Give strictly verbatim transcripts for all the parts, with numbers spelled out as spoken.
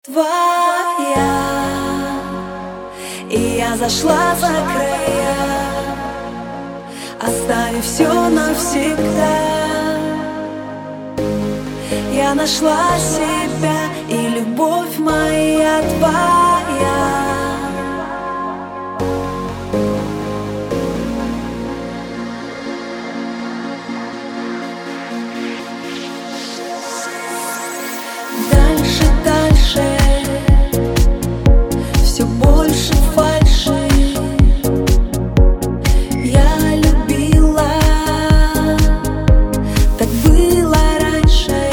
твоя, и я зашла за края, оставив все навсегда. Я нашла себя, и любовь моя твоя. Дальше, дальше, все больше фальши. Я любила, так было раньше.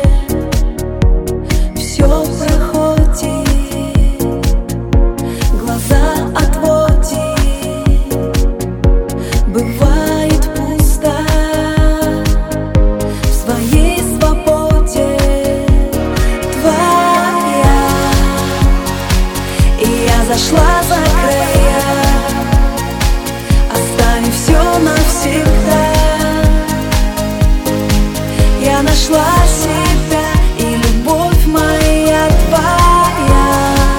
Все проходит, глаза отводит. Бывает пусто в своей свободе. Зашла за края, оставив все навсегда. Я нашла себя, и любовь моя твоя.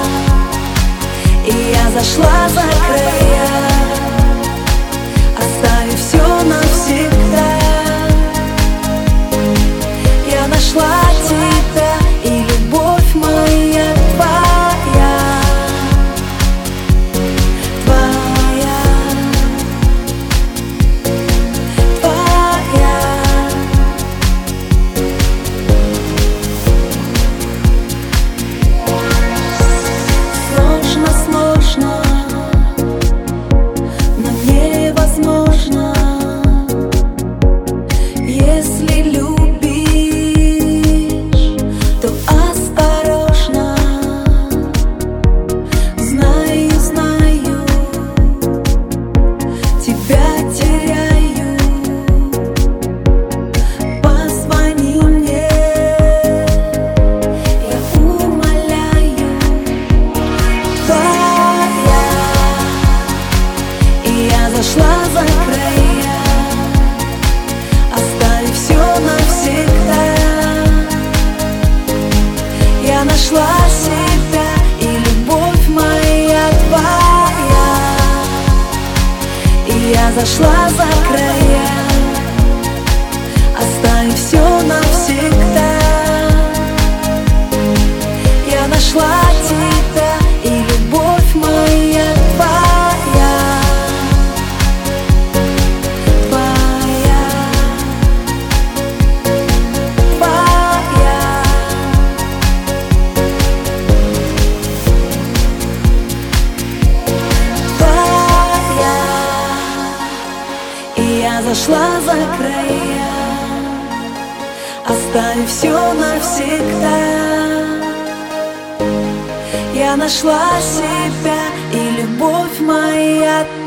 И я зашла за края, оставив все навсегда. Я нашла тебя, и любовь моя твоя. Если любишь, то осторожно. Знаю, знаю, тебя теряю. Позвони мне, я умоляю. Твоя, и я зашла за края, оставив все навсегда. Я нашла себя, и любовь моя твоя. И я зашла за края, оставив все навсегда. Я нашла тебя, и любовь моя твоя. Я зашла за края, оставив все навсегда. Я нашла себя, и любовь моя